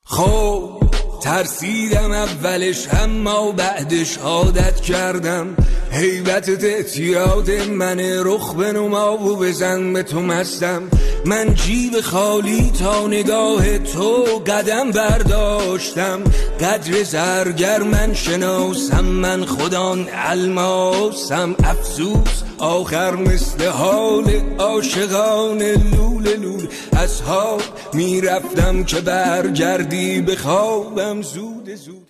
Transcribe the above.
خب ترسیدم اولش اما بعدش عادت کردم. هیبت اعتیاد من رخ بنما و بزن به تو مستم. من جیب خالی تا نگاه تو قدم برداشتم. قدر زرگر من شناسم، من خودان الماسم. افسوس آخر مثل حال عاشقان لول لول. از خواب میرفتم که برگردی به خوابم زود زود.